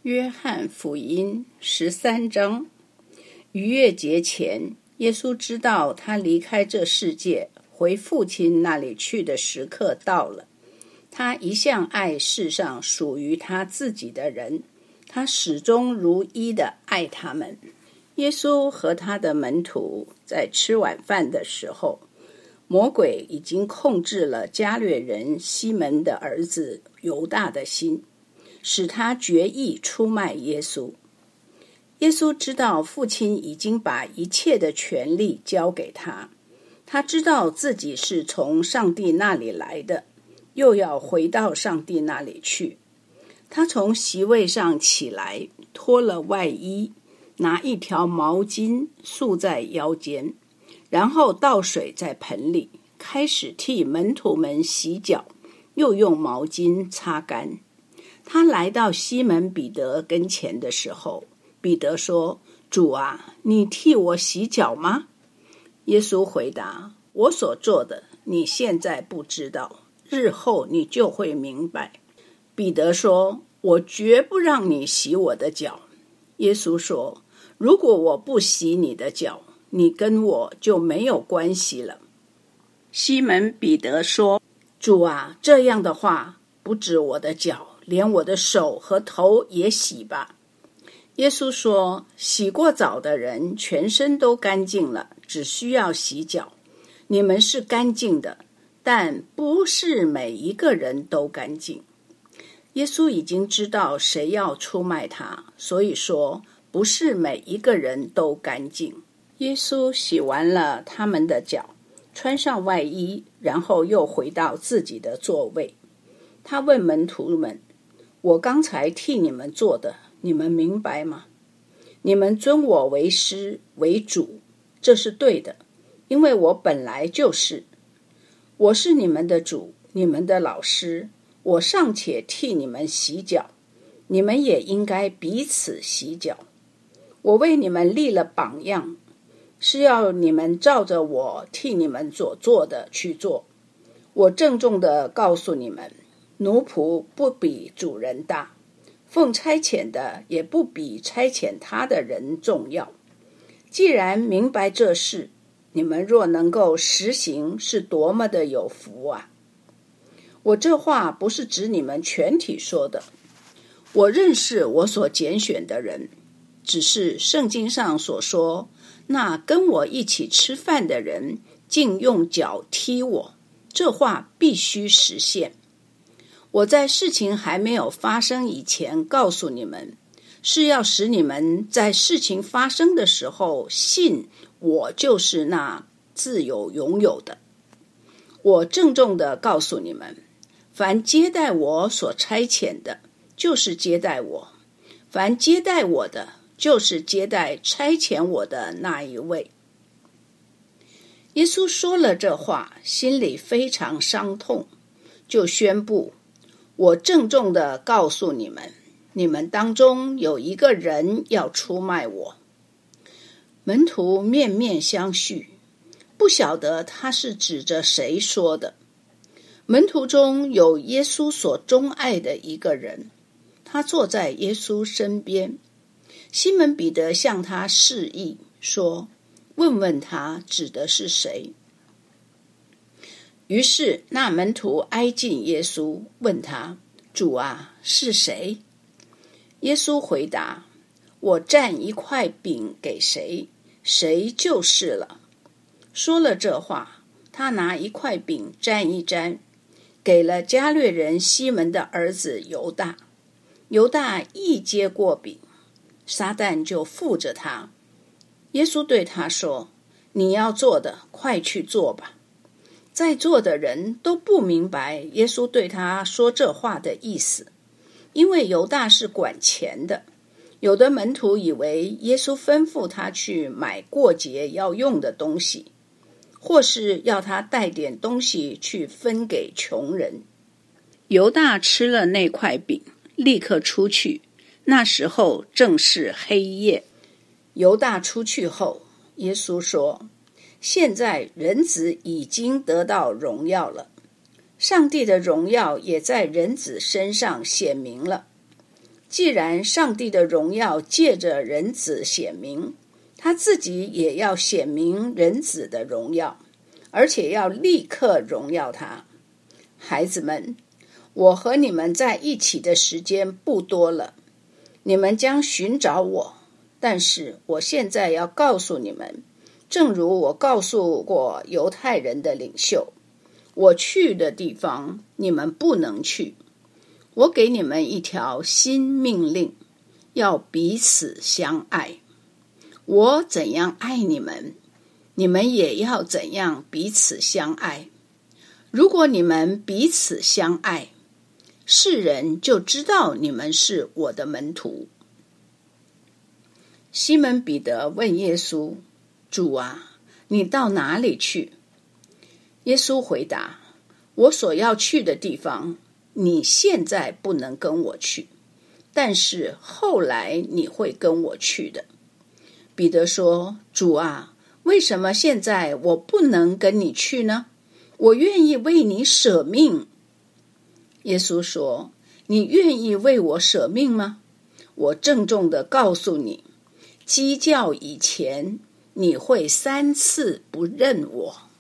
约翰福音13章。逾越节前，耶稣知道他离开这世界回父亲那里去的时刻到了。他一向爱世上属于他自己的人，他始终如一地爱他们。耶稣和他的门徒在吃晚饭的时候，魔鬼已经控制了加略人西门的儿子犹大的心，使他决意出卖耶稣。耶稣知道父亲已经把一切的权力交给他，他知道自己是从上帝那里来的，又要回到上帝那里去。他从席位上起来，脱了外衣，拿一条毛巾束在腰间，然后倒水在盆里，开始替门徒们洗脚，又用毛巾擦干。他来到西门彼得跟前的时候，彼得说：“主啊，你替我洗脚吗？”耶稣回答：“我所做的，你现在不知道，日后你就会明白。”彼得说：“我绝不让你洗我的脚。”耶稣说：“如果我不洗你的脚，你跟我就没有关系了。”西门彼得说：“主啊，这样的话，不止我的脚，连我的手和头也洗吧。”耶稣说：“洗过澡的人全身都干净了，只需要洗脚。你们是干净的，但不是每一个人都干净。”耶稣已经知道谁要出卖他，所以说不是每一个人都干净。耶稣洗完了他们的脚，穿上外衣，然后又回到自己的座位。他问门徒们：“我刚才替你们做的，你们明白吗？你们尊我为师为主，这是对的，因为我本来就是。我是你们的主，你们的老师，我尚且替你们洗脚，你们也应该彼此洗脚。我为你们立了榜样，是要你们照着我替你们所做的去做。我郑重地告诉你们，奴仆不比主人大，奉差遣的也不比差遣他的人重要。既然明白这事，你们若能够实行，是多么的有福啊！我这话不是指你们全体说的，我认识我所拣选的人，只是圣经上所说，那跟我一起吃饭的人竟用脚踢我，这话必须实现。我在事情还没有发生以前告诉你们，是要使你们在事情发生的时候信我就是那自有永有的。我郑重地告诉你们，凡接待我所差遣的，就是接待我；凡接待我的，就是接待差遣我的那一位。耶稣说了这话，心里非常伤痛，就宣布：我郑重地告诉你们，你们当中有一个人要出卖我。门徒面面相觑，不晓得他是指着谁说的。门徒中有耶稣所钟爱的一个人，他坐在耶稣身边。西门彼得向他示意说：“问问他指的是谁。”于是那门徒挨近耶稣，问他：“主啊，是谁？”耶稣回答：“我蘸一块饼给谁，谁就是了。”说了这话，他拿一块饼蘸一蘸，给了加略人西门的儿子犹大。犹大一接过饼，撒旦就附着他。耶稣对他说：“你要做的，快去做吧。”在座的人都不明白耶稣对他说这话的意思，因为犹大是管钱的。有的门徒以为耶稣吩咐他去买过节要用的东西，或是要他带点东西去分给穷人。犹大吃了那块饼，立刻出去，那时候正是黑夜。犹大出去后，耶稣说：“现在人子已经得到荣耀了，上帝的荣耀也在人子身上显明了。 既然上帝的荣耀借着人子显明，他自己也要显明人子的荣耀，而且要立刻荣耀他。孩子们，我和你们在一起的时间不多了，你们将寻找我，但是我现在要告诉你们，正如我告诉过犹太人的领袖，我去的地方你们不能去。我给你们一条新命令，要彼此相爱。我怎样爱你们，你们也要怎样彼此相爱。如果你们彼此相爱，世人就知道你们是我的门徒。西门彼得问耶稣：主啊，你到哪里去？耶稣回答：我所要去的地方，你现在不能跟我去，但是后来你会跟我去的。彼得说：主啊，为什么现在我不能跟你去呢？我愿意为你舍命。耶稣说：你愿意为我舍命吗？我郑重地告诉你，鸡叫以前，你会3次不认我。